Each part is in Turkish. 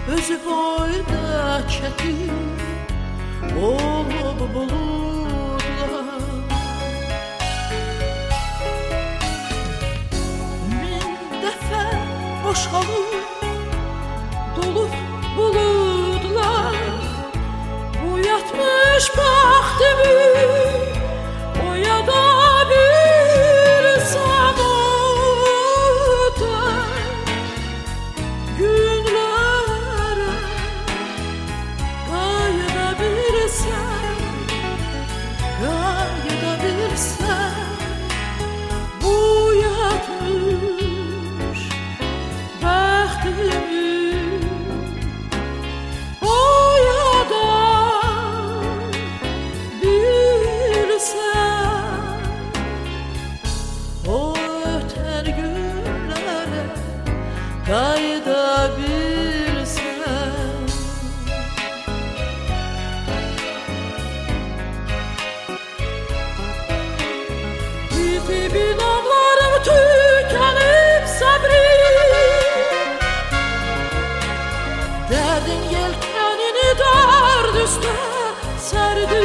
özü boyda çetin olup bulutlar. Min dəfə boşalır dolup bulutlar. Bu yatmış bahtımı o ya da bir samuta günlere gayda bir sen bu yatmış bahtımı gayda bir sen. Bitti binamlarım tükenip sabrim, derdin yelkenini dard üstü serdi.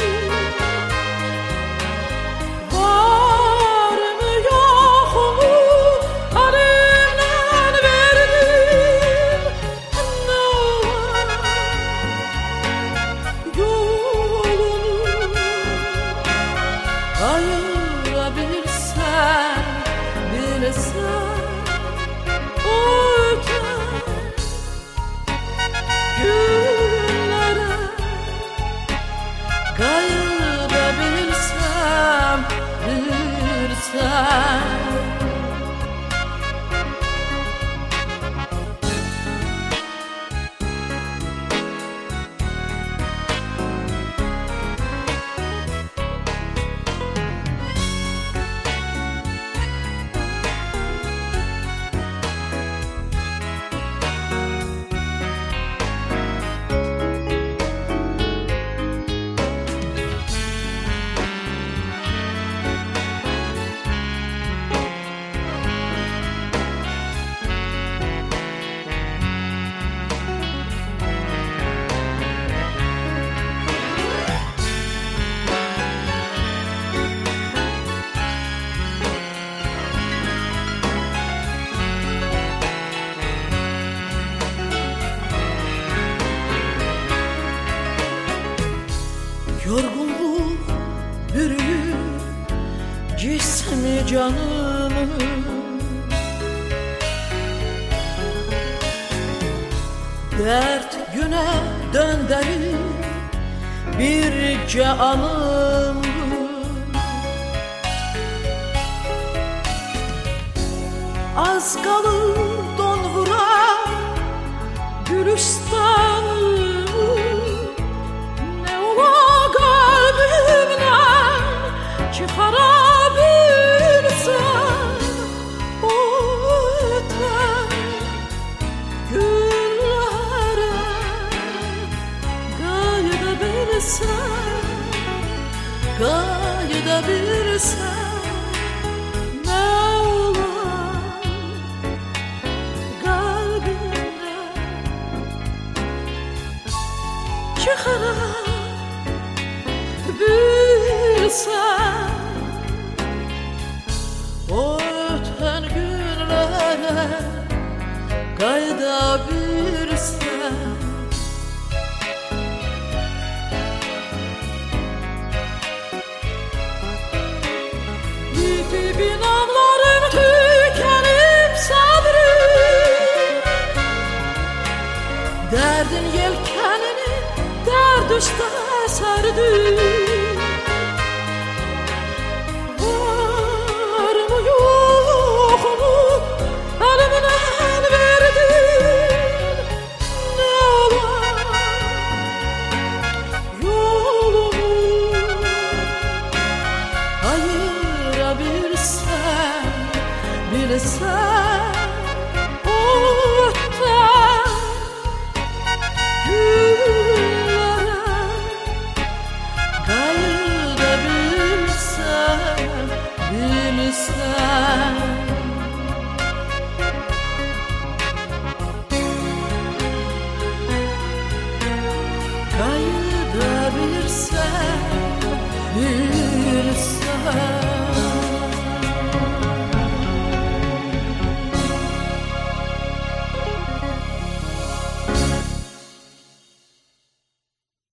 Ayırabilsen, bilsen o öten günlere kayırabilsem, bilsen. Yorgunluk bürüyür cismi canımı, dert güne döndürür birce anımı. Az kalır don vuran Gülistan'ı, çıkarabilsen o öten günlere gayda bilsen ne olar kalbimde çıkarabilsen o öten günlere kayda bilsen. Bitti binamlarım tükenip sabrım, derdin yelkenini derd üstüne serdi.